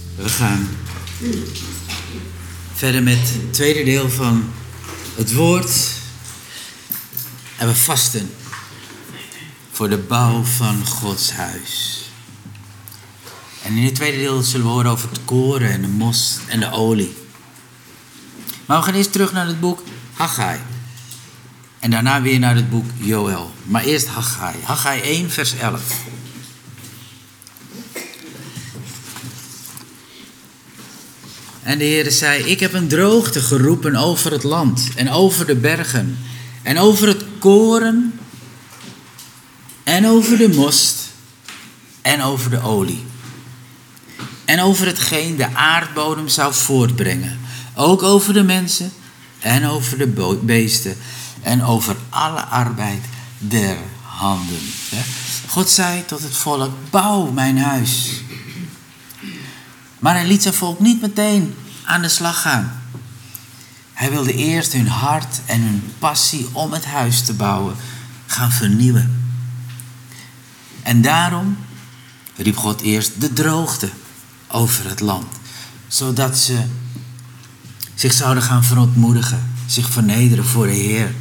We gaan verder met het tweede deel van het woord. En we vasten voor de bouw van Gods huis. En in het tweede deel zullen we horen over het koren en de most en de olie. Maar we gaan eerst terug naar het boek Haggai. En daarna weer naar het boek Joël. Maar eerst Haggai. Haggai 1 vers 11. En de Heere zei: ik heb een droogte geroepen over het land en over de bergen en over het koren en over de most en over de olie. En over hetgeen de aardbodem zou voortbrengen. Ook over de mensen en over de beesten en over alle arbeid der handen. God zei tot het volk: bouw mijn huis. Maar hij liet zijn volk niet meteen aan de slag gaan. Hij wilde eerst hun hart en hun passie om het huis te bouwen gaan vernieuwen. En daarom riep God eerst de droogte over het land. Zodat ze zich zouden gaan verontmoedigen. Zich vernederen voor de Heer.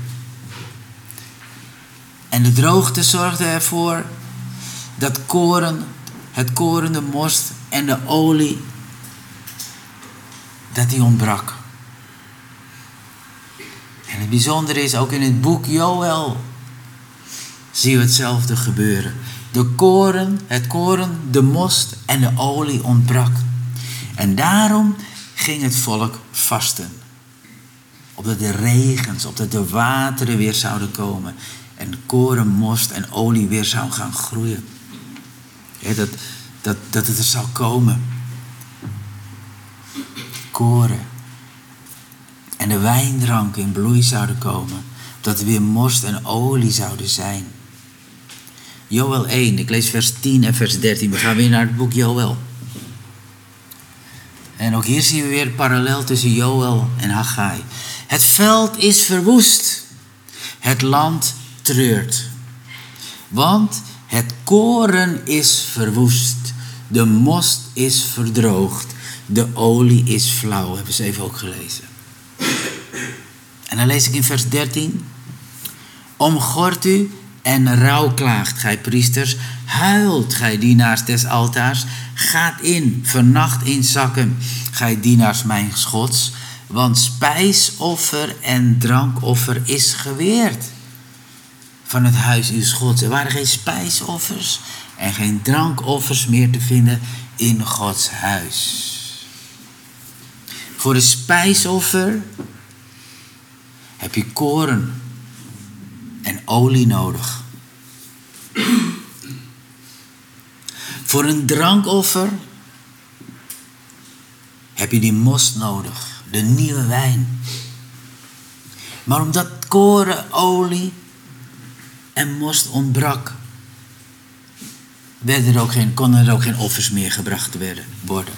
En de droogte zorgde ervoor dat het koren, de most en de olie, dat die ontbrak. En het bijzondere is, ook in het boek Joël zien we hetzelfde gebeuren. Het koren, de most en de olie ontbrak. En daarom ging het volk vasten. Opdat de regens, opdat de wateren weer zouden komen. En koren, most en olie weer zou gaan groeien. Ja, dat het er zou komen. Koren. En de wijndrank in bloei zouden komen. Dat er weer most en olie zouden zijn. Joël 1, ik lees vers 10 en vers 13. We gaan weer naar het boek Joël. En ook hier zien we weer het parallel tussen Joël en Haggai. Het veld is verwoest. Het land treurt. Want het koren is verwoest. De most is verdroogd. De olie is flauw. Hebben ze even ook gelezen. En dan lees ik in vers 13. Omgort u en rouwklaagt, gij priesters. Huilt, gij dienaars des altaars. Gaat in, vernacht in zakken, gij dienaars mijn Gods. Want spijsoffer en drankoffer is geweerd van het huis uws Gods. Er waren geen spijsoffers en geen drankoffers meer te vinden in Gods huis. Voor de spijsoffer heb je koren en olie nodig. Voor een drankoffer heb je die most nodig, de nieuwe wijn. Maar omdat koren, olie en most ontbrak, konden er ook geen offers meer gebracht worden.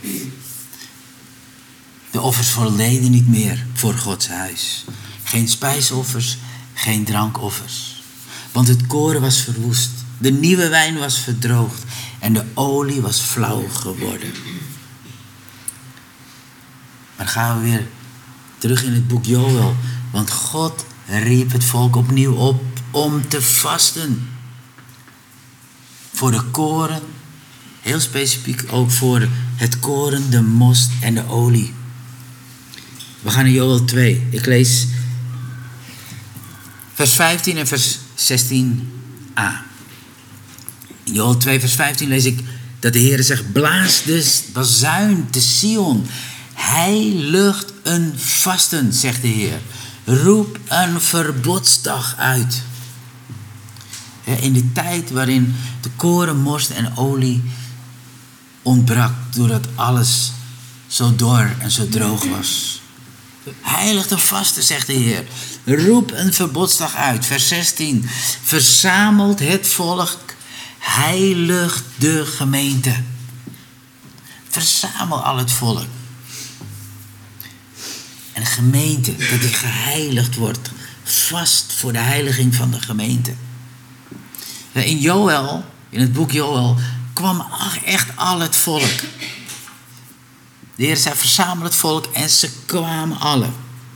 De offers voldeden niet meer voor Gods huis. Geen spijsoffers, geen drankoffers. Want het koren was verwoest. De nieuwe wijn was verdroogd. En de olie was flauw geworden. Maar gaan we weer terug in het boek Joël. Want God riep het volk opnieuw op om te vasten. Voor de koren. Heel specifiek ook voor het koren, de most en de olie. We gaan naar Joël 2. Ik lees vers 15 en vers 16a. In Joël 2 vers 15 lees ik dat de Heer zegt: blaas de bazuin te Sion. Heiligt een vasten, zegt de Heer. Roep een verbodsdag uit. In de tijd waarin de koren, most en olie ontbrak, doordat alles zo dor en zo droog was. Heiligt een vasten, zegt de Heer. Roep een verbodsdag uit. Vers 16. Verzamelt het volk. Heiligt de gemeente. Verzamel al het volk. En de gemeente, dat die geheiligd wordt. Vast voor de heiliging van de gemeente. In het boek Joël, kwam echt al het volk. De Heer zei, verzamel het volk, en ze kwamen alle.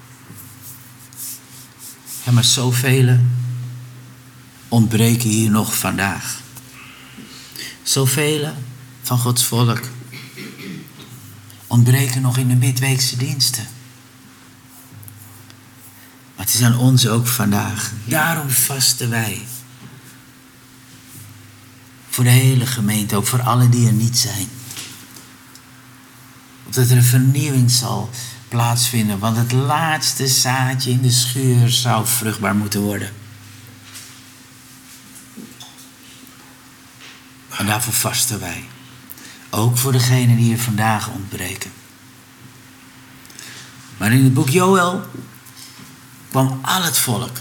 Ja, maar zoveel ontbreken hier nog vandaag. Zoveel van Gods volk ontbreken nog in de midweekse diensten. Maar het is aan ons ook vandaag. Daarom vasten wij. Voor de hele gemeente, ook voor allen die er niet zijn. Opdat er een vernieuwing zal plaatsvinden. Want het laatste zaadje in de schuur zou vruchtbaar moeten worden. En daarvoor vasten wij. Ook voor degenen die er vandaag ontbreken. Maar in het boek Joël kwam al het volk.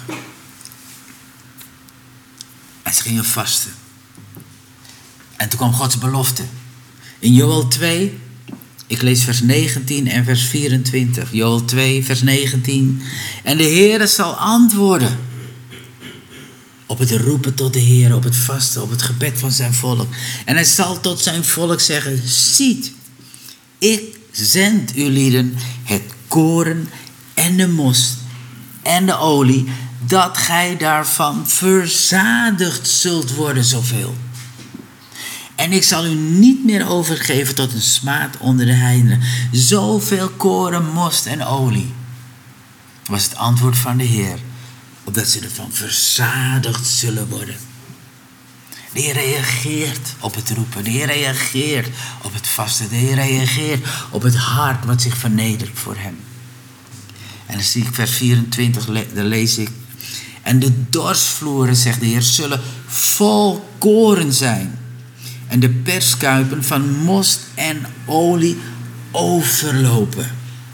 En ze gingen vasten. En toen kwam Gods belofte. In Joël 2, ik lees vers 19 en vers 24. Joël 2, vers 19. En de Heere zal antwoorden op het roepen tot de Heer, op het vasten, op het gebed van zijn volk. En hij zal tot zijn volk zeggen, ziet, ik zend u lieden het koren en de most en de olie, dat gij daarvan verzadigd zult worden zoveel. En ik zal u niet meer overgeven tot een smaad onder de heidenen. Zoveel koren, most en olie. Was het antwoord van de Heer. Opdat ze ervan verzadigd zullen worden. De Heer reageert op het roepen. De Heer reageert op het vasten. De Heer reageert op het hart wat zich vernedert voor hem. En dan zie ik vers 24, daar lees ik. En de dorsvloeren, zegt de Heer, zullen vol koren zijn. En de perskuipen van most en olie overlopen.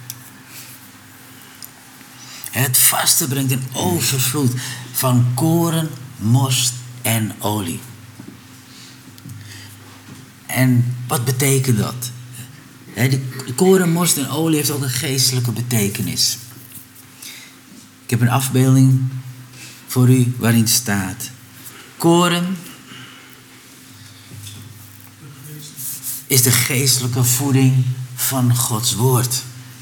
Het vasten brengt een overvloed van koren, most en olie. En wat betekent dat? De koren, most en olie heeft ook een geestelijke betekenis. Ik heb een afbeelding voor u waarin staat: koren is de geestelijke voeding van Gods woord.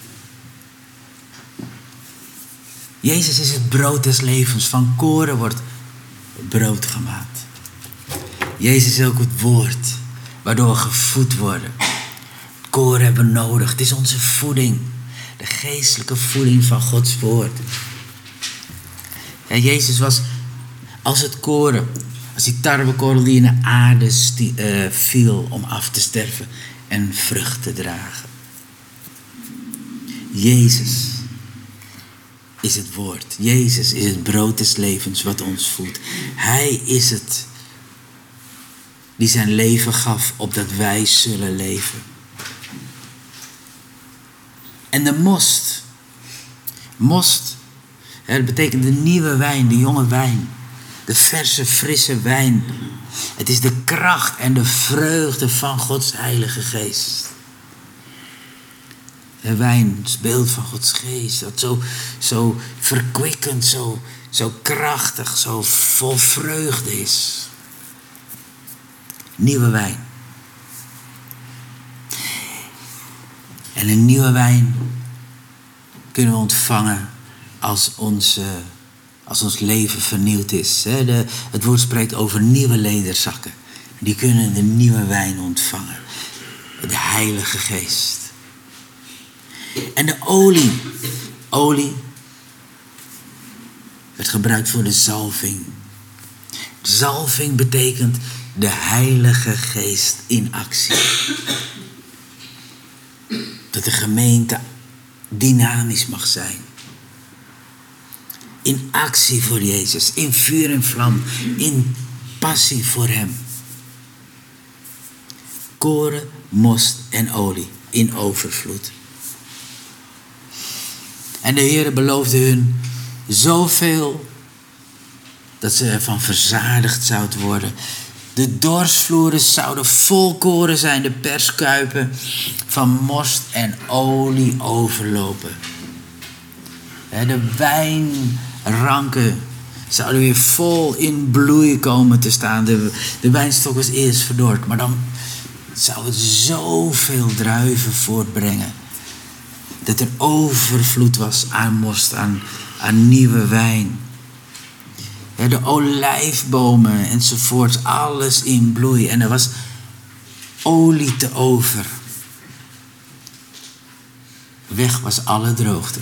Jezus is het brood des levens. Van koren wordt brood gemaakt. Jezus is ook het woord waardoor we gevoed worden. Koren hebben we nodig. Het is onze voeding. De geestelijke voeding van Gods woord. Ja, Jezus was als het koren. Als die tarwekorrel die in de aarde viel om af te sterven en vrucht te dragen. Jezus is het woord. Jezus is het brood des levens wat ons voedt. Hij is het die zijn leven gaf opdat wij zullen leven. En de most. Most, dat betekent de nieuwe wijn, de jonge wijn. De verse, frisse wijn. Het is de kracht en de vreugde van Gods Heilige Geest. De wijn is beeld van Gods Geest. Dat zo verkwikkend, zo krachtig, zo vol vreugde is. Nieuwe wijn. En een nieuwe wijn kunnen we ontvangen als ons leven vernieuwd is. Het woord spreekt over nieuwe lederzakken. Die kunnen de nieuwe wijn ontvangen. De Heilige Geest. En de olie. Olie werd gebruikt voor de zalving. Zalving betekent de Heilige Geest in actie. Dat de gemeente dynamisch mag zijn. In actie voor Jezus. In vuur en vlam. In passie voor hem. Koren, most en olie. In overvloed. En de Heer beloofde hun zoveel dat ze ervan verzadigd zouden worden. De dorsvloeren zouden vol koren zijn. De perskuipen van most en olie overlopen. De wijnranken zouden weer vol in bloei komen te staan. De wijnstok was eerst verdord, maar dan zou het zoveel druiven voortbrengen. Dat er overvloed was aan most, aan nieuwe wijn. Ja, de olijfbomen enzovoort, alles in bloei. En er was olie te over. Weg was alle droogte.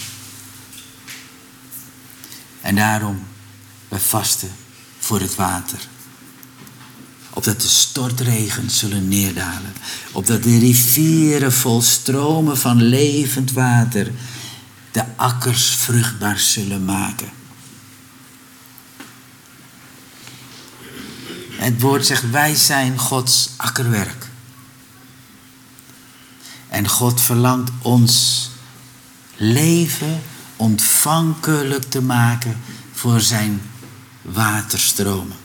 En daarom, wij vasten voor het water. Opdat de stortregen zullen neerdalen. Opdat de rivieren vol stromen van levend water de akkers vruchtbaar zullen maken. Het woord zegt, wij zijn Gods akkerwerk. En God verlangt ons leven ontvankelijk te maken voor zijn waterstromen.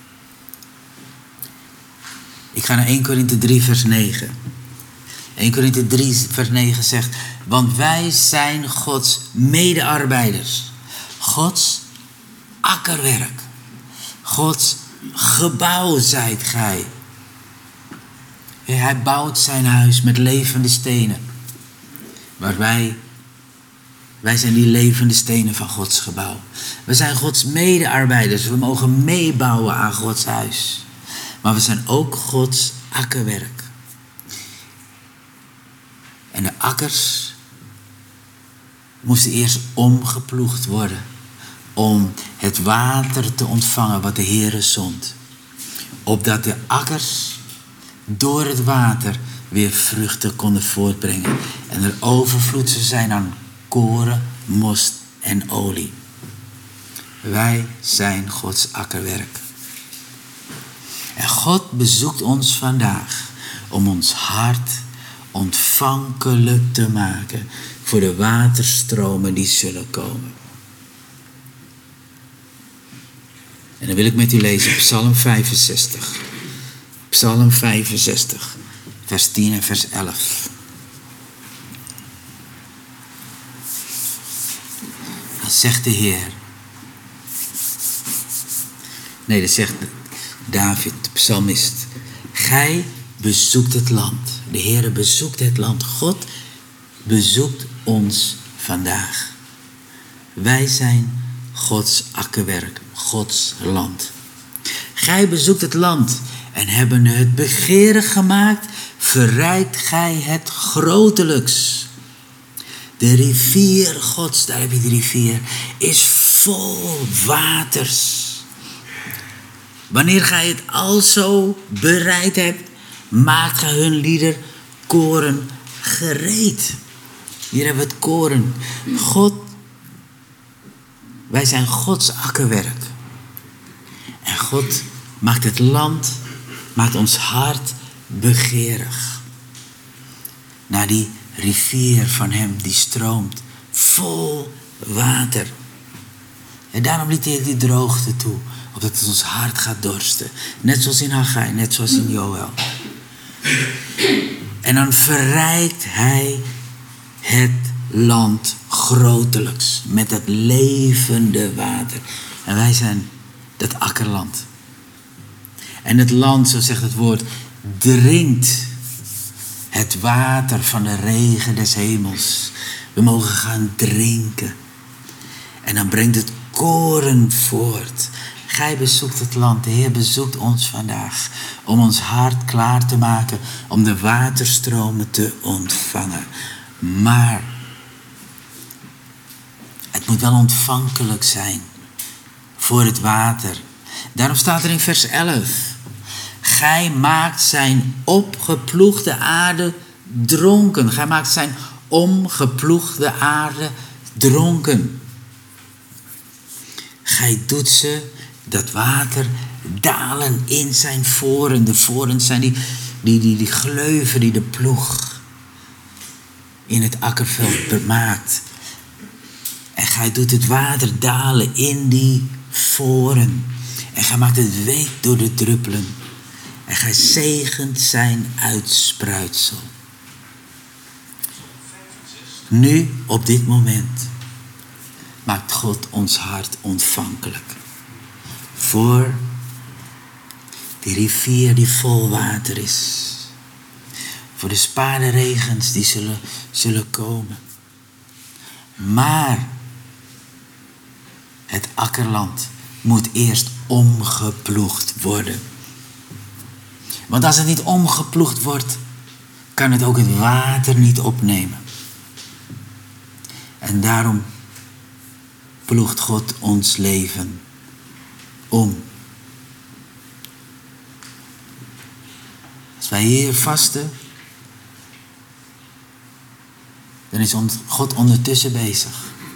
Ik ga naar 1 Korinthe 3 vers 9. 1 Korinthe 3 vers 9 zegt, want wij zijn Gods medearbeiders. Gods akkerwerk. Gods gebouw zijt gij. Hij bouwt zijn huis met levende stenen. Maar wij zijn die levende stenen van Gods gebouw. We zijn Gods medearbeiders. We mogen meebouwen aan Gods huis. Maar we zijn ook Gods akkerwerk. En de akkers moesten eerst omgeploegd worden. Om het water te ontvangen wat de Heere zond. Opdat de akkers door het water weer vruchten konden voortbrengen. En er overvloed zou zijn aan koren, most en olie. Wij zijn Gods akkerwerk. En God bezoekt ons vandaag om ons hart ontvankelijk te maken voor de waterstromen die zullen komen. En dan wil ik met u lezen Psalm 65. Psalm 65, vers 10 en vers 11. Dan zegt de Heer. Nee, dat zegt David, de psalmist. Gij bezoekt het land. De Heer bezoekt het land. God bezoekt ons vandaag. Wij zijn Gods akkerwerk, Gods land. Gij bezoekt het land en hebben het begeerig gemaakt, verrijkt gij het grotelijks. De rivier Gods, daar heb je de rivier, is vol waters. Wanneer gij het alzo bereid hebt, maakt gij hun lieder koren gereed. Hier hebben we het koren. Wij zijn Gods akkerwerk. En God maakt het land, maakt ons hart begeerig. Naar die rivier van hem die stroomt, vol water. En daarom liet hij die droogte toe, opdat het ons hart gaat dorsten. Net zoals in Haggai, net zoals in Joël. En dan verrijkt hij het land grotelijks met het levende water. En wij zijn dat akkerland. En het land, zo zegt het woord, drinkt het water van de regen des hemels. We mogen gaan drinken. En dan brengt het koren voort. Gij bezoekt het land. De Heer bezoekt ons vandaag. Om ons hart klaar te maken. Om de waterstromen te ontvangen. Maar het moet wel ontvankelijk zijn. Voor het water. Daarom staat er in vers 11. Gij maakt zijn opgeploegde aarde dronken. Gij maakt zijn omgeploegde aarde dronken. Gij doet ze, dat water, dalen in zijn voren. De voren zijn die gleuven die de ploeg in het akkerveld maakt. En gij doet het water dalen in die voren. En gij maakt het week door de druppelen. En gij zegent zijn uitspruitsel. Nu, op dit moment, maakt God ons hart ontvankelijk. Voor die rivier die vol water is. Voor de spaderegens die zullen komen. Maar het akkerland moet eerst omgeploegd worden. Want als het niet omgeploegd wordt, kan het ook het water niet opnemen. En daarom ploegt God ons leven om. Als wij hier vasten, dan is God ondertussen bezig.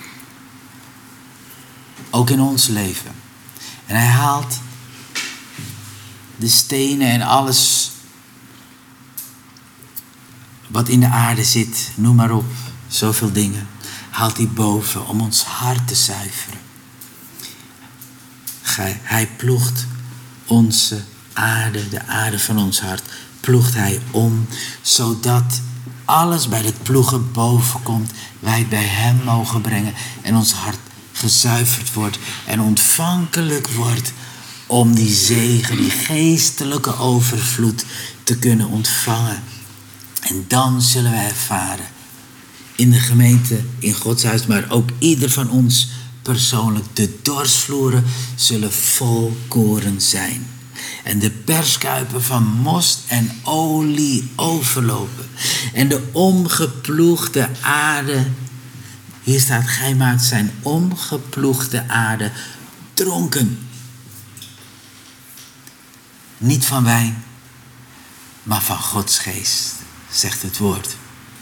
Ook in ons leven. En hij haalt de stenen en alles wat in de aarde zit, noem maar op, zoveel dingen, haalt hij boven om ons hart te zuiveren. Hij ploegt onze aarde, de aarde van ons hart, ploegt hij om, zodat alles bij het ploegen boven komt, wij het bij hem mogen brengen en ons hart gezuiverd wordt en ontvankelijk wordt om die zegen, die geestelijke overvloed te kunnen ontvangen. En dan zullen wij ervaren in de gemeente, in Gods huis, maar ook ieder van ons persoonlijk, de dorsvloeren zullen vol koren zijn. En de perskuipen van most en olie overlopen. En de omgeploegde aarde, hier staat, gij maakt zijn omgeploegde aarde dronken. Niet van wijn, maar van Gods geest, zegt het woord.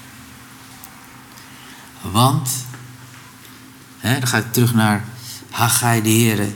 Want, dan ga ik terug naar Haggai, de Heere.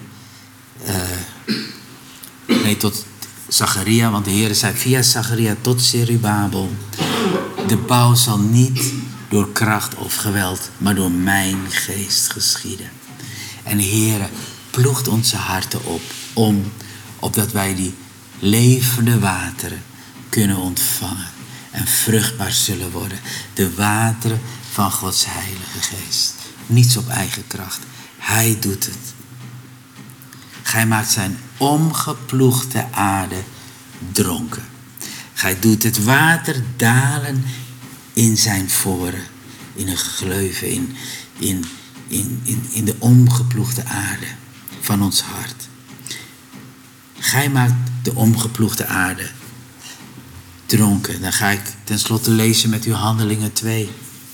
Tot Zacharia, want de Heere zei via Zacharia tot Zerubabel: de bouw zal niet door kracht of geweld, maar door mijn geest geschieden. En de Heere ploegt onze harten op, opdat wij die levende wateren kunnen ontvangen en vruchtbaar zullen worden. De wateren van Gods Heilige Geest. Niets op eigen kracht. Hij doet het. Gij maakt zijn omgeploegde aarde dronken. Gij doet het water dalen in zijn voren, in een gleuven, in de omgeploegde aarde van ons hart. Gij maakt de omgeploegde aarde dronken. Dan ga ik tenslotte lezen met u Handelingen 2.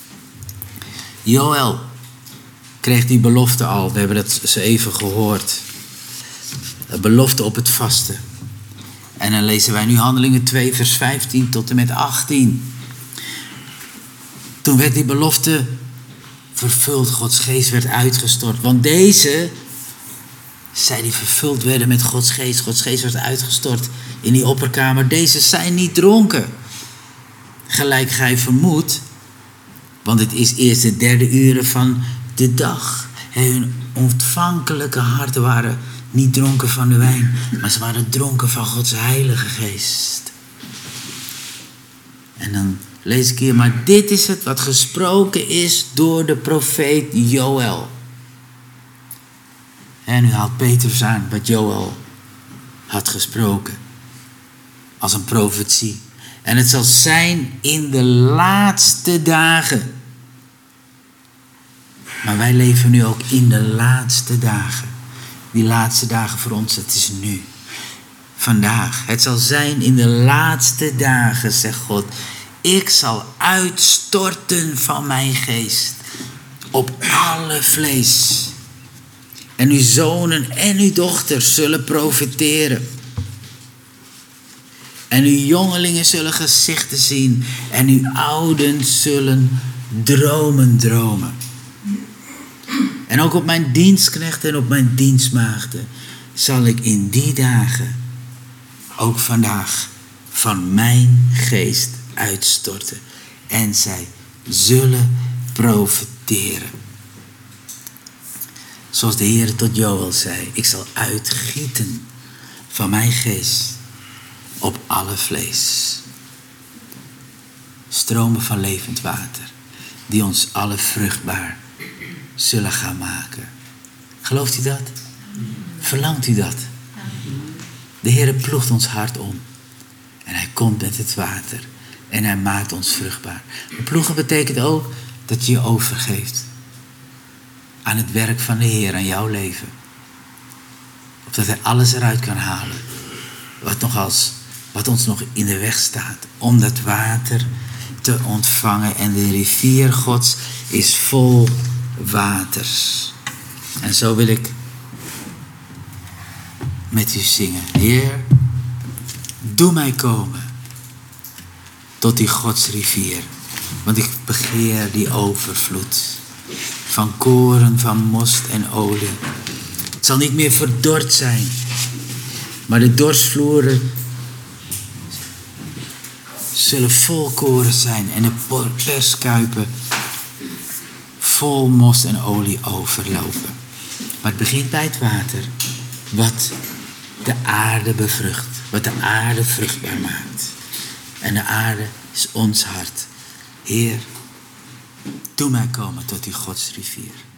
Joël kreeg die belofte al. We hebben dat zo even gehoord. Een belofte op het vasten. En dan lezen wij nu Handelingen 2 vers 15 tot en met 18. Toen werd die belofte vervuld. Gods geest werd uitgestort. Want deze, zij die vervuld werden met Gods geest werd uitgestort in die opperkamer. Deze zijn niet dronken. Gelijk gij vermoedt. Want het is eerst de 3e uren van de dag. Hun ontvankelijke harten waren niet dronken van de wijn, maar ze waren dronken van Gods Heilige Geest. En dan lees ik hier, maar dit is het wat gesproken is door de profeet Joël. En nu haalt Petrus aan wat Joël had gesproken. Als een profetie. En het zal zijn in de laatste dagen. Maar wij leven nu ook in de laatste dagen. Die laatste dagen voor ons, het is nu. Vandaag. Het zal zijn in de laatste dagen, zegt God. Ik zal uitstorten van mijn geest op alle vlees. En uw zonen en uw dochters zullen profeteren. En uw jongelingen zullen gezichten zien. En uw ouden zullen dromen. En ook op mijn dienstknechten en op mijn dienstmaagden zal ik in die dagen, ook vandaag, van mijn geest uitstorten. En zij zullen profeteren. Zoals de Heer tot Joël zei, ik zal uitgieten van mijn geest op alle vlees. Stromen van levend water, die ons alle vruchtbaar zullen gaan maken. Gelooft u dat? Verlangt u dat? De Heer ploegt ons hart om. En hij komt met het water En hij maakt ons vruchtbaar. Ploegen betekent ook dat je je overgeeft aan het werk van de Heer, aan jouw leven. Opdat hij alles eruit kan halen wat ons nog in de weg staat. Om dat water te ontvangen. En de rivier Gods is vol waters. En zo wil ik met u zingen. Heer, doe mij komen tot die Godsrivier. Want ik begeer die overvloed van koren, van most en olie. Het zal niet meer verdord zijn, maar de dorsvloeren zullen vol koren zijn en de perskuipen vol most en olie overlopen. Maar het begint bij het water, wat de aarde bevrucht, wat de aarde vruchtbaar maakt. En de aarde is ons hart. Heer, doe mij komen tot die Godsrivier.